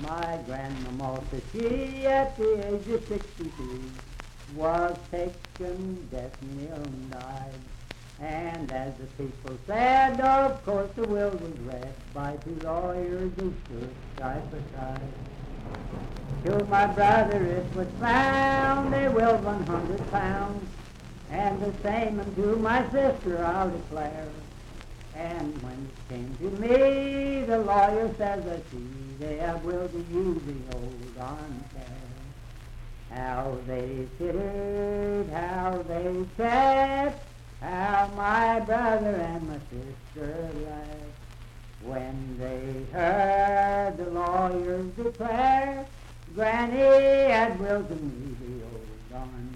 My grandmama said she, at the age of 62, was taken deaf and ill and died. And as the people said, of course the will was read by two lawyers who stood side by side. To my brother it was found a will of £100, and the same unto my sister I'll declare. And when it came to me, the lawyer says, I see, they have willed to you the old armchair. How they tittered, how they chat, how my brother and my sister laughed when they heard the lawyers declare Granny had willed to me the old armchair.